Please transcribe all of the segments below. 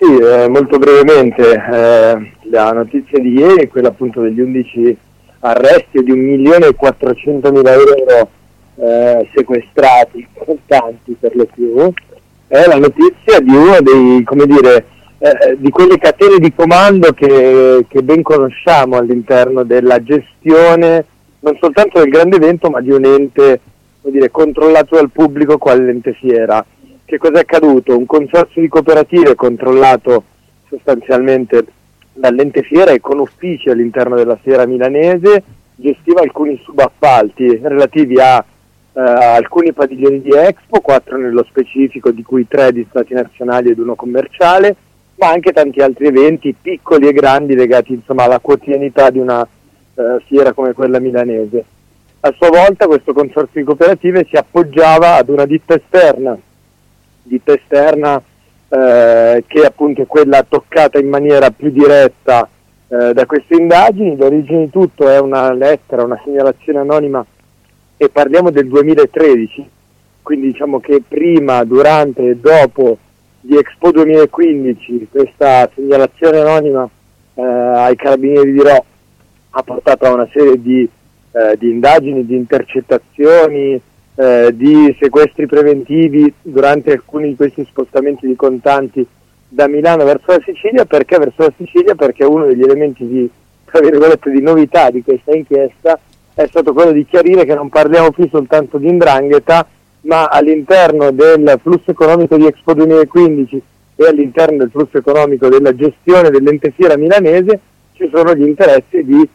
Sì, molto brevemente, la notizia di ieri è quella appunto degli 11 arresti e di 1.400.000 euro sequestrati, contanti per lo più, è la notizia di uno dei, come dire, di quelle catene di comando che ben conosciamo all'interno della gestione non soltanto del grande evento, ma di un ente, come dire, controllato dal pubblico quale l'ente Fiera. Che cosa è accaduto? Un consorzio di cooperative controllato sostanzialmente dall'ente Fiera e con uffici all'interno della Fiera milanese gestiva alcuni subappalti relativi a alcuni padiglioni di Expo, 4 nello specifico, di cui 3 di stati nazionali ed 1 commerciale, ma anche tanti altri eventi piccoli e grandi legati insomma alla quotidianità di una fiera come quella milanese. A sua volta questo consorzio di cooperative si appoggiava ad una ditta esterna che appunto è quella toccata in maniera più diretta da queste indagini. L'origine di tutto è una lettera, una segnalazione anonima, e parliamo del 2013, quindi diciamo che prima, durante e dopo di Expo 2015 questa segnalazione anonima ai Carabinieri di Rho ha portato a una serie di indagini, di intercettazioni, di sequestri preventivi durante alcuni di questi spostamenti di contanti da Milano verso la Sicilia. Perché verso la Sicilia? Perché uno degli elementi di, tra virgolette, di novità di questa inchiesta è stato quello di chiarire che non parliamo più soltanto di 'ndrangheta, ma all'interno del flusso economico di Expo 2015 e all'interno del flusso economico della gestione dell'ente Fiera milanese ci sono gli interessi di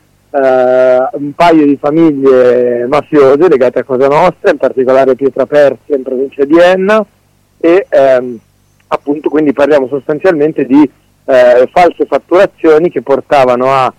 un paio di famiglie mafiose legate a Cosa Nostra, in particolare Pietraperzia in provincia di Enna, e appunto quindi parliamo sostanzialmente di false fatturazioni che portavano a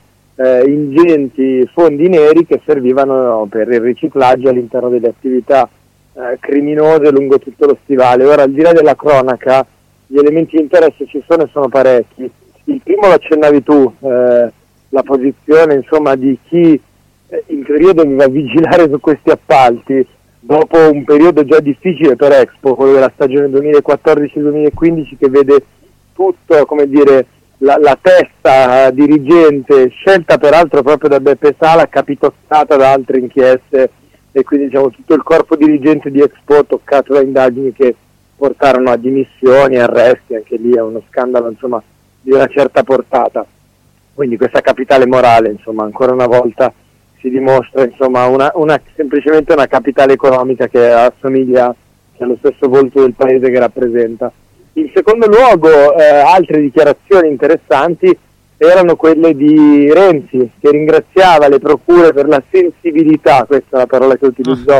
ingenti fondi neri che servivano per il riciclaggio all'interno delle attività criminose lungo tutto lo stivale. Ora, al di là della cronaca, gli elementi di interesse ci sono e sono parecchi. Il primo lo accennavi tu, la posizione insomma di chi in teoria doveva vigilare su questi appalti dopo un periodo già difficile per Expo, quello della stagione 2014-2015, che vede tutto, come dire, la testa dirigente, scelta peraltro proprio da Beppe Sala, capitozzata da altre inchieste, e quindi diciamo tutto il corpo dirigente di Expo toccato da indagini che portarono a dimissioni, arresti, anche lì è uno scandalo insomma di una certa portata. Quindi questa capitale morale, insomma, ancora una volta si dimostra insomma semplicemente una capitale economica che assomiglia, che ha lo stesso volto del paese che rappresenta. In secondo luogo, altre dichiarazioni interessanti erano quelle di Renzi, che ringraziava le procure per la sensibilità, questa è la parola che utilizzò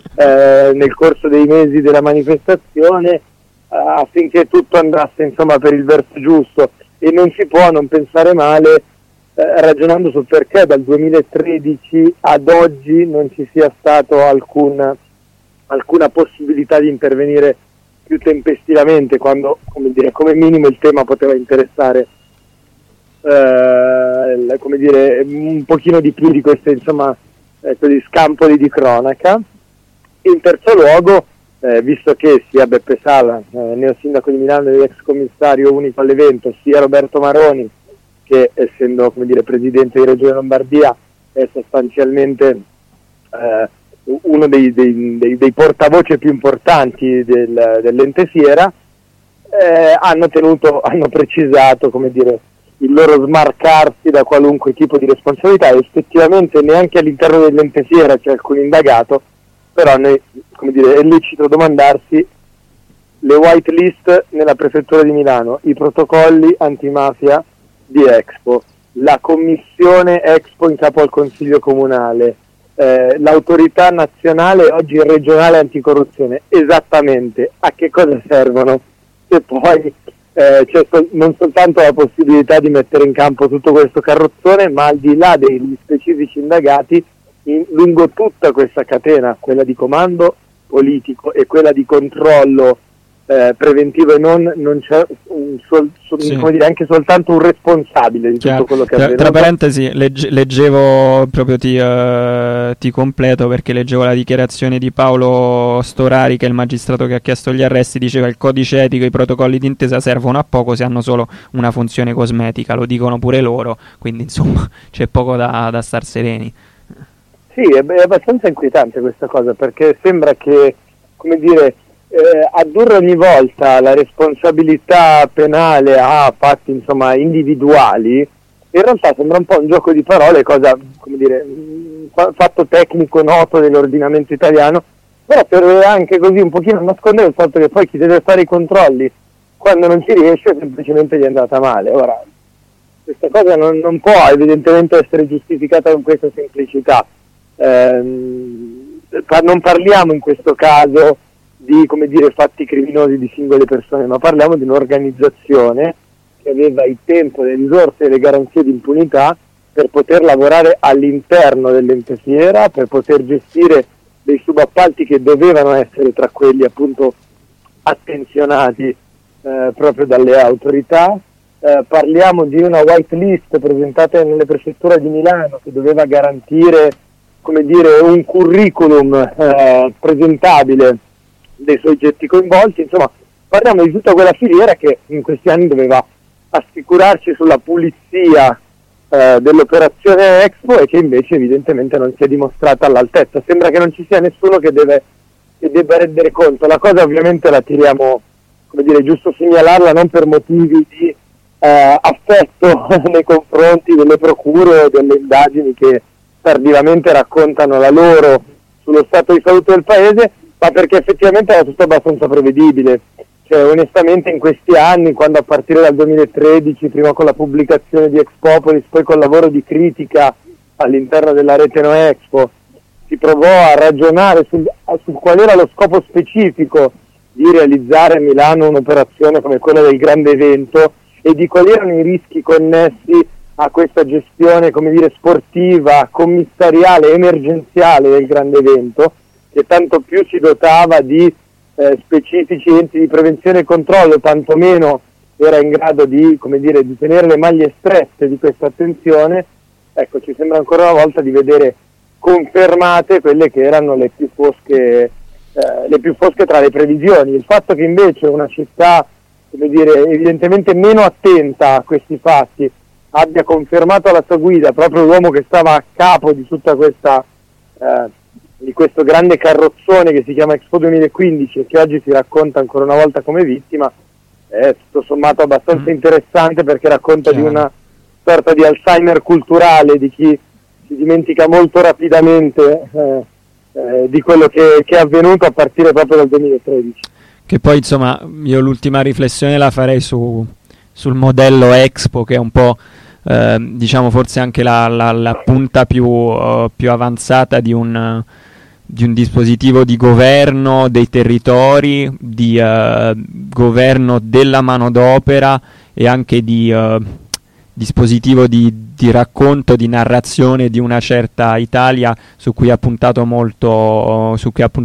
nel corso dei mesi della manifestazione, affinché tutto andasse insomma per il verso giusto, e non si può non pensare male, ragionando sul perché dal 2013 ad oggi non ci sia stato alcuna possibilità di intervenire più tempestivamente, quando, come dire, come minimo il tema poteva interessare come dire, un pochino di più di queste insomma quegli scampoli di cronaca. In terzo luogo, visto che sia Beppe Sala, neosindaco di Milano e ex commissario unico all'evento, sia Roberto Maroni, che essendo, come dire, presidente di Regione Lombardia è sostanzialmente uno dei portavoce più importanti dell'ente Fiera, hanno precisato, come dire, il loro smarcarsi da qualunque tipo di responsabilità. Effettivamente neanche all'interno dell'ente Fiera c'è alcun indagato, però noi, come dire, è lecito domandarsi: le white list nella prefettura di Milano, i protocolli antimafia di Expo, la commissione Expo in capo al consiglio comunale, l'autorità nazionale, oggi regionale anticorruzione, esattamente a che cosa servono? Se poi c'è non soltanto la possibilità di mettere in campo tutto questo carrozzone, ma al di là degli specifici indagati, lungo tutta questa catena, quella di comando politico e quella di controllo preventivo e non c'è sì, come dire, anche soltanto un responsabile di chiaro. tutto quello che è avvenuto. Tra parentesi, leggevo proprio ti completo, perché leggevo la dichiarazione di Paolo Storari, che è il magistrato che ha chiesto gli arresti. Diceva: il codice etico e i protocolli d'intesa servono a poco se hanno solo una funzione cosmetica, lo dicono pure loro, quindi insomma c'è poco da star sereni. Sì, è abbastanza inquietante questa cosa, perché sembra che, come dire, addurre ogni volta la responsabilità penale a fatti, insomma, individuali, in realtà sembra un po' un gioco di parole, cosa, come dire, fatto tecnico noto dell'ordinamento italiano, però per anche così un pochino nascondere il fatto che poi chi deve fare i controlli quando non ci riesce semplicemente gli è andata male. Ora, questa cosa non può evidentemente essere giustificata con questa semplicità. Non parliamo in questo caso di, come dire, fatti criminosi di singole persone, ma parliamo di un'organizzazione che aveva il tempo, le risorse e le garanzie di impunità per poter lavorare all'interno dell'ente fiera, per poter gestire dei subappalti che dovevano essere tra quelli appunto attenzionati proprio dalle autorità. Parliamo di una white list presentata nelle prefetture di Milano che doveva garantire, come dire, un curriculum presentabile dei soggetti coinvolti. Insomma, parliamo di tutta quella filiera che in questi anni doveva assicurarci sulla pulizia dell'operazione Expo e che invece evidentemente non si è dimostrata all'altezza. Sembra che non ci sia nessuno che debba rendere conto. La cosa ovviamente la tiriamo, come dire, giusto segnalarla non per motivi di affetto nei confronti delle procure o delle indagini che tardivamente raccontano la loro sullo stato di salute del paese, ma perché effettivamente era tutto abbastanza prevedibile. Cioè, onestamente in questi anni, quando a partire dal 2013, prima con la pubblicazione di Expopolis, poi col lavoro di critica all'interno della rete No Expo, si provò a ragionare sul qual era lo scopo specifico di realizzare a Milano un'operazione come quella del grande evento e di quali erano i rischi connessi a questa gestione, come dire, sportiva, commissariale, emergenziale del grande evento, che tanto più si dotava di specifici enti di prevenzione e controllo, tanto meno era in grado di, come dire, di tenere le maglie strette di questa attenzione. Ecco, ci sembra ancora una volta di vedere confermate quelle che erano le più fosche tra le previsioni. Il fatto che invece una città, come dire, evidentemente meno attenta a questi fatti abbia confermato alla sua guida proprio l'uomo che stava a capo di tutta questa di questo grande carrozzone che si chiama Expo 2015 e che oggi si racconta ancora una volta come vittima, è tutto sommato abbastanza interessante, perché racconta di una sorta di Alzheimer culturale di chi si dimentica molto rapidamente di quello che è avvenuto a partire proprio dal 2013. Che poi, insomma, io l'ultima riflessione la farei sul modello Expo, che è un po' diciamo forse anche la punta più avanzata di un dispositivo di governo dei territori, di governo della manodopera e anche di dispositivo di racconto, di narrazione di una certa Italia su cui ha puntato molto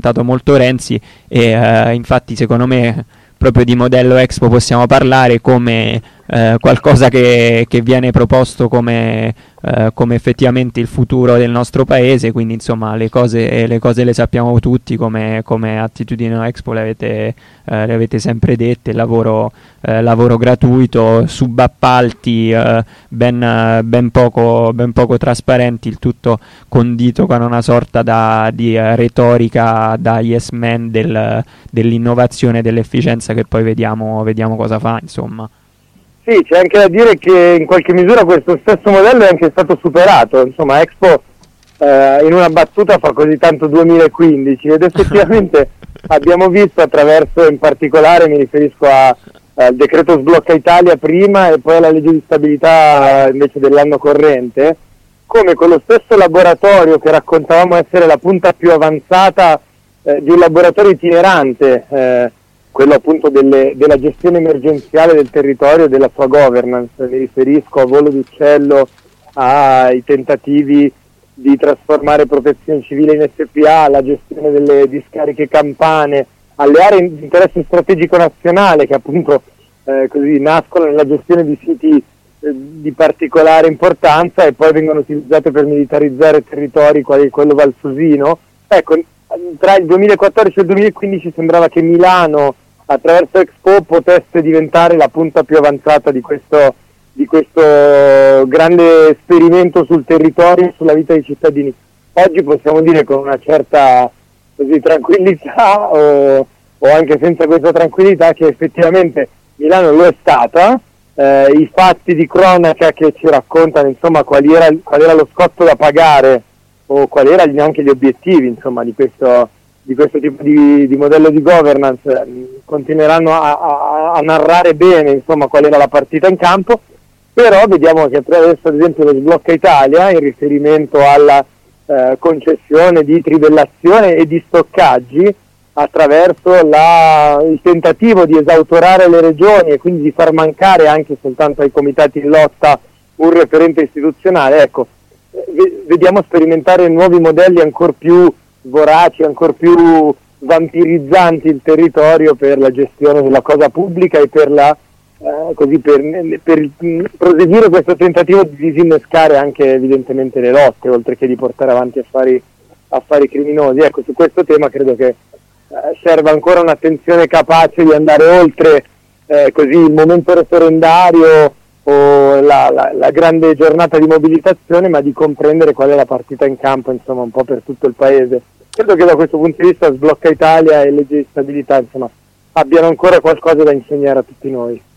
Renzi, e infatti secondo me proprio di modello Expo possiamo parlare come qualcosa che viene proposto come effettivamente il futuro del nostro paese. Quindi insomma le cose le sappiamo tutti, come attitudine Expo le avete sempre dette: lavoro gratuito, subappalti ben poco trasparenti, il tutto condito con una sorta di retorica da yes man dell'innovazione e dell'efficienza, che poi vediamo cosa fa, insomma. Sì, c'è anche da dire che in qualche misura questo stesso modello è anche stato superato. Insomma, Expo in una battuta fa così tanto 2015, ed effettivamente abbiamo visto, attraverso, in particolare mi riferisco al decreto Sblocca Italia prima e poi alla legge di stabilità invece dell'anno corrente, come quello stesso laboratorio che raccontavamo essere la punta più avanzata di un laboratorio itinerante, quello appunto della gestione emergenziale del territorio e della sua governance. Mi riferisco a volo d'uccello ai tentativi di trasformare Protezione Civile in SPA, alla gestione delle discariche campane, alle aree di interesse strategico nazionale, che appunto così nascono nella gestione di siti di particolare importanza e poi vengono utilizzate per militarizzare territori quali quello valsusino. Ecco, tra il 2014 e il 2015 sembrava che Milano, attraverso Expo, potesse diventare la punta più avanzata di questo grande esperimento sul territorio e sulla vita dei cittadini. Oggi possiamo dire con una certa tranquillità o anche senza questa tranquillità che effettivamente Milano lo è stata. I fatti di cronaca che ci raccontano insomma qual era lo scotto da pagare o quali erano anche gli obiettivi insomma di questo tipo di modello di governance continueranno a narrare bene insomma qual era la partita in campo, però vediamo che attraverso ad esempio lo Sblocca Italia, in riferimento alla concessione di trivellazione e di stoccaggi, attraverso il tentativo di esautorare le regioni e quindi di far mancare anche soltanto ai comitati in lotta un referente istituzionale, ecco, vediamo sperimentare nuovi modelli ancora più voraci, ancora più vampirizzanti il territorio per la gestione della cosa pubblica e per proseguire questo tentativo di disinnescare anche evidentemente le lotte, oltre che di portare avanti affari criminosi. Ecco, su questo tema credo che serve ancora un'attenzione capace di andare oltre così il momento referendario o la grande giornata di mobilitazione, ma di comprendere qual è la partita in campo insomma un po' per tutto il paese. Credo che da questo punto di vista Sblocca Italia e legge di stabilità insomma abbiano ancora qualcosa da insegnare a tutti noi.